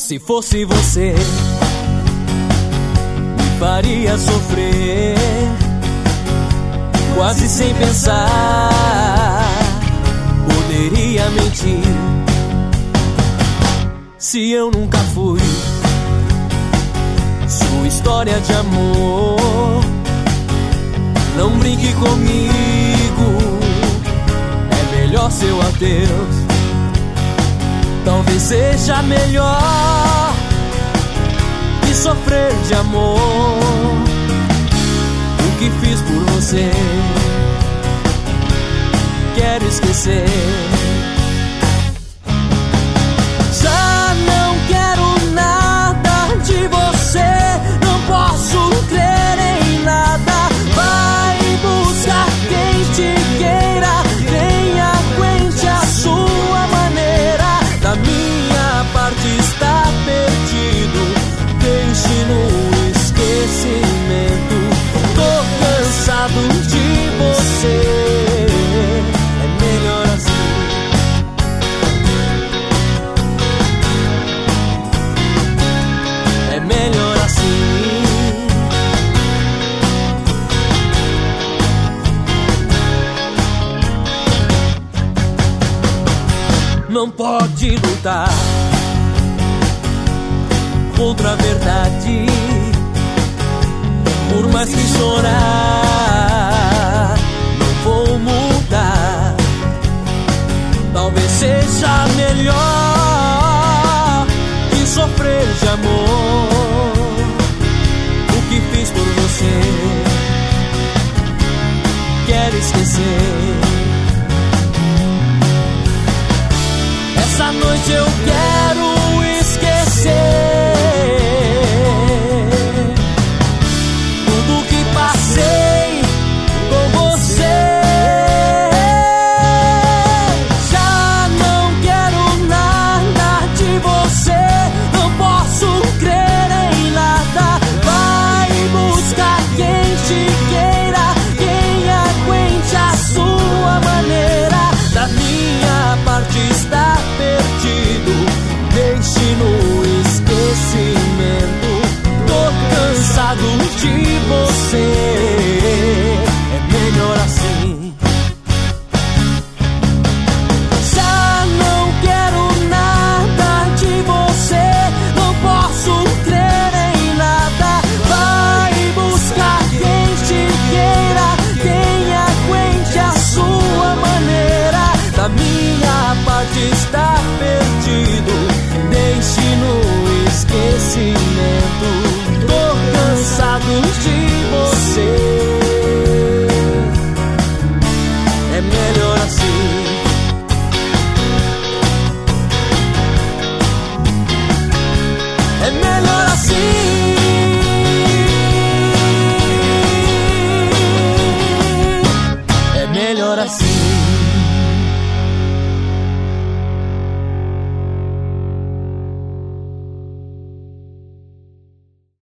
Se fosse você, me faria sofrer, quase sem pensar. Poderia mentir se eu nunca fui sua história de amor. Não brinque comigo, é melhor seu adeus. Talvez seja melhor que sofrer de amor. O que fiz por você, quero esquecer. Já não quero nada de você, não posso crer em nada. Vai buscar quem te queira, quem aguente a sua maneira. Da minha parte está perdido, deixe no esquecimento. Tô cansado de você, é melhor assim. É melhor assim. Não pode lutar contra a verdade, por mais que chorar, não vou mudar. Talvez seja melhor que sofrer de amor. O que fiz por você, quero esquecer. Essa noite eu quero esquecer tudo que passei com você. Já não quero nada de você, não posso crer em nada. Vai buscar quem te queira, quem aguente a sua maneira. Da minha parte está perdido, deixe no esquecimento. Tô cansado de você, é melhor assim. Já não quero nada de você, não posso crer em nada. Vai buscar quem te queira, quem aguente a sua maneira. Da minha parte está perdido, deixe no esquecimento. Tô cansado de você, é melhor assim. É melhor assim. É melhor assim.